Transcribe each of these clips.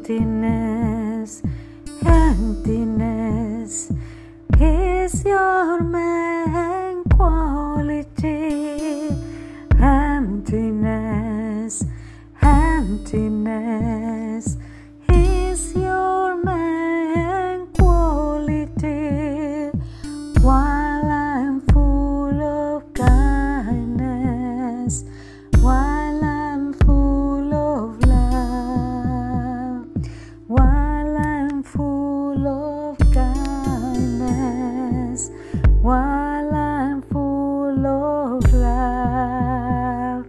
Emptiness, emptiness is your main quality. Emptiness, emptiness is your main quality. While I'm full of kindness, while I'm full of love, while I'm full of kindness, while I'm full of love.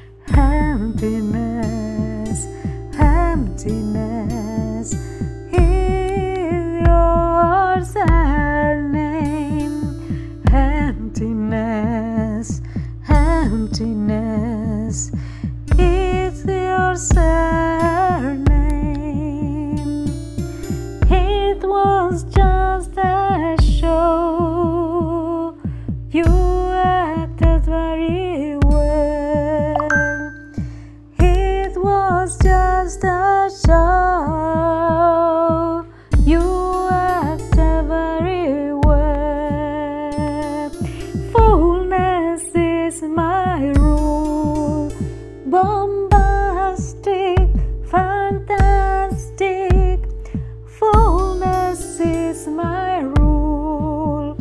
Emptiness, emptiness is your surname. Emptiness, emptiness is your surname. It was just a show. You acted very well. It was just a show. You acted very well. Fullness is my rule. Bombastic, fantastic. Fullness is my rule.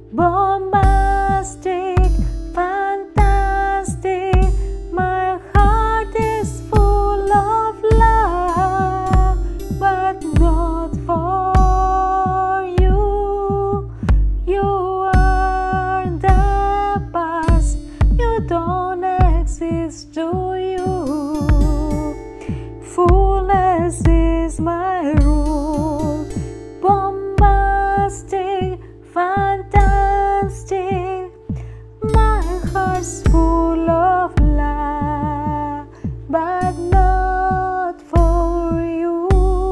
Bombastic, fantastic. My heart is full of love, but not for you. You are the past. You don't exist, do you? Fullness is my rule. Bombastic, fantastic. My heart's full of love, but not for you.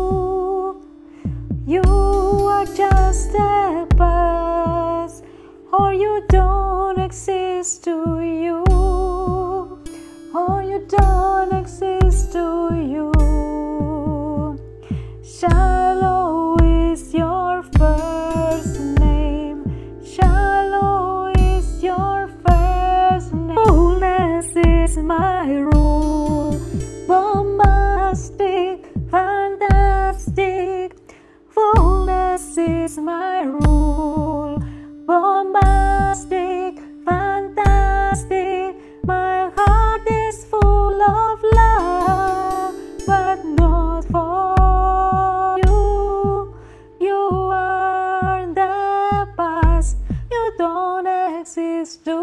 You are just a past, or you don't exist, do you? Or you don't exist, do you? Shallow is your first name. Shallow is your first name. Fullness is my rule. Bombastic, fantastic. Fullness is my rule. Bombastic, fantastic. My heart is full of love, but not for you. You are the past. You don't exist.